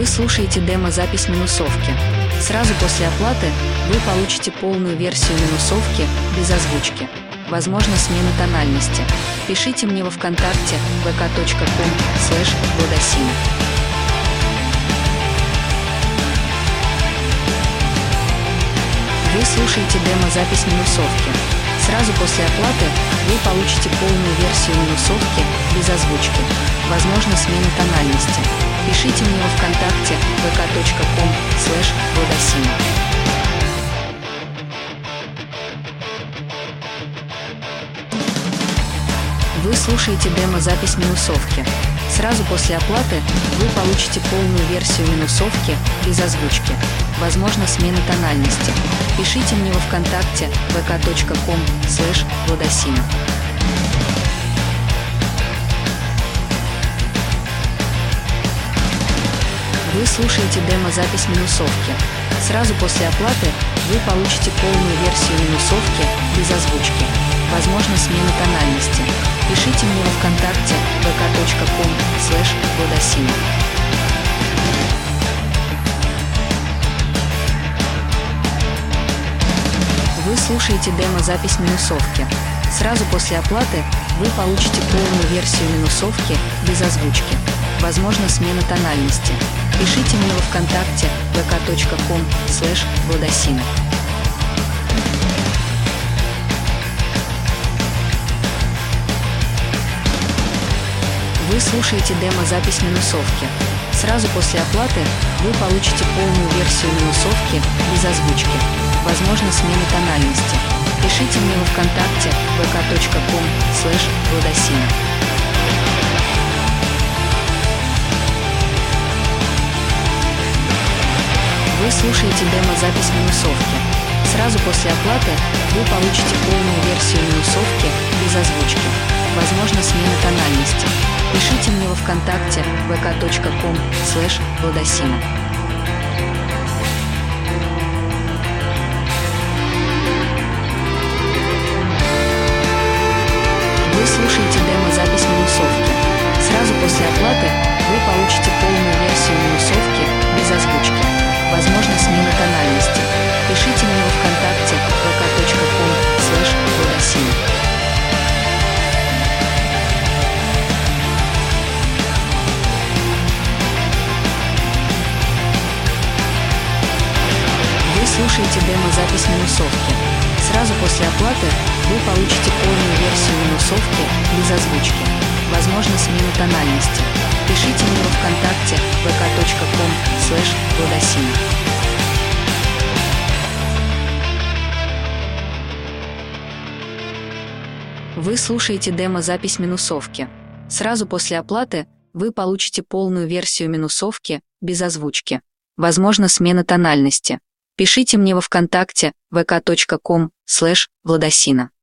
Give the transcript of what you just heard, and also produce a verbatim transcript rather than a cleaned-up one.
Вы слушаете демо-запись минусовки. Сразу после оплаты вы получите полную версию минусовки без озвучки. Возможно, смена тональности. Пишите мне во ВКонтакте вэ ка точка ком слэш владосина. Вы слушаете демо-запись минусовки. Сразу после оплаты вы получите полную версию минусовки без озвучки. Возможно, смена тональности. Пишите мне во ВКонтакте вэ ка точка ком слэш владосина. Вы слушаете демо-запись минусовки. Сразу после оплаты вы получите полную версию минусовки без озвучки. Возможно, смена тональности. Пишите мне во ВКонтакте вэ ка точка ком слэш владосина. Вы слушаете демо-запись минусовки. Сразу после оплаты вы получите полную версию минусовки без озвучки. Возможно, смена тональности. Пишите мне во ВКонтакте вэ ка точка ком слэш владосина. Вы слушаете демо-запись минусовки. Сразу после оплаты вы получите полную версию минусовки без озвучки. Возможно, смена тональности. Пишите мне во ВКонтакте вэ ка точка ком слэш владосина. Вы слушаете демо-запись минусовки. Сразу после оплаты вы получите полную версию минусовки без озвучки. Возможно, смена тональности. Пишите мне во ВКонтакте вэ ка точка ком слэш владосина. Вы слушаете демо-запись минусовки. Сразу после оплаты вы получите полную версию минусовки без озвучки. Возможно, смена тональности. Пишите мне во ВКонтакте вэ ка точка ком слэш владосина. Вы слушаете демо-запись минусовки. Сразу после оплаты вы получите полную версию минусовки без озвучки. Возможно, смена тональности. Пишите мне во ВКонтакте вэ ка точка ком слэш владосина. Вы слушаете демо-запись минусовки. Сразу после оплаты вы получите полную версию минусовки без озвучки. Возможно, смена тональности. Пишите мне во ВКонтакте вэ ка точка ком слэш владосина. Вы слушаете демо-запись минусовки. Сразу после оплаты вы получите полную версию минусовки без озвучки. Возможно, смена тональности. Пишите мне во ВКонтакте вэ ка точка ком слэш владосина.